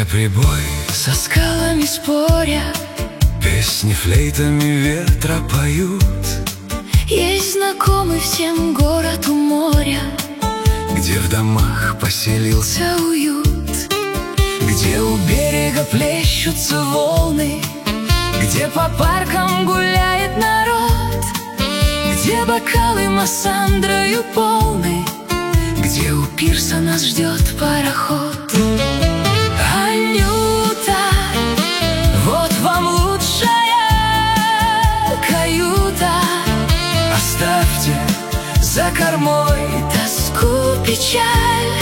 где прибой со скалами споря, песни флейтами ветра поют. есть знакомый всем город у моря, где в домах поселился уют, где у берега плещутся волны, где по паркам гуляет народ, где бокалы массандрою полны, где у пирса нас ждет пароход. Анюта, вот вам лучшая каюта. оставьте за кормой Тоску, печаль,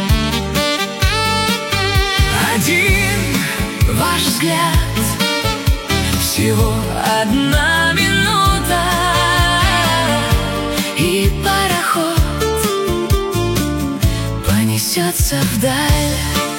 один ваш взгляд, всего одна минута, и пароход понесется вдаль.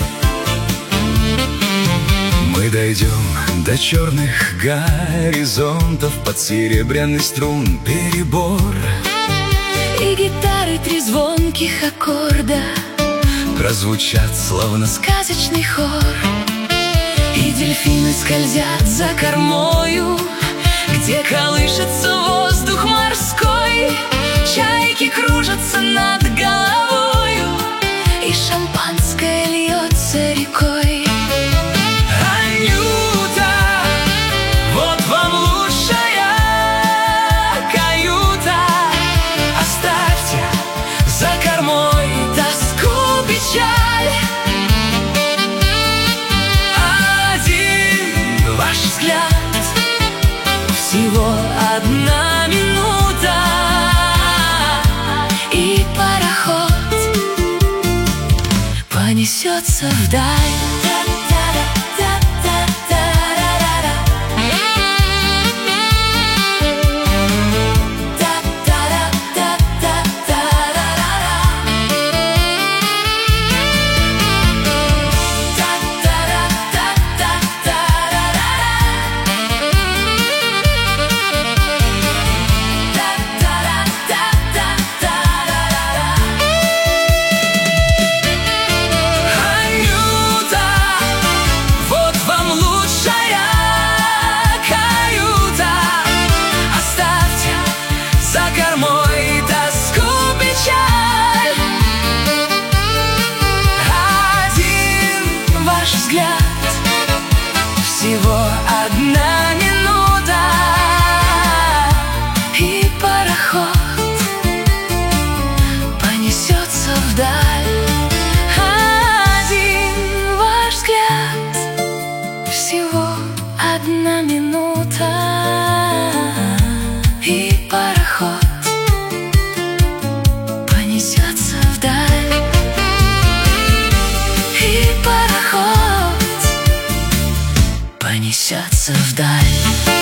Мы дойдем до черных горизонтов, под серебряный струн перебор, И гитары три звонких аккорда прозвучат словно сказочный хор. И дельфины скользят за кормою, где колышется воздух морской. Чайки кружатся над головою, и шампанское льется рекой. Анюта, вот вам лучшая каюта. Оставьте за кормой тоску, печаль, Один ваш взгляд, всего одна минута, и пароход понесется вдаль. Всего одна минута, и пароход понесется вдаль. Один ваш взгляд, всего одна минута, и пароход понесется вдаль. И пароход понесется вдаль.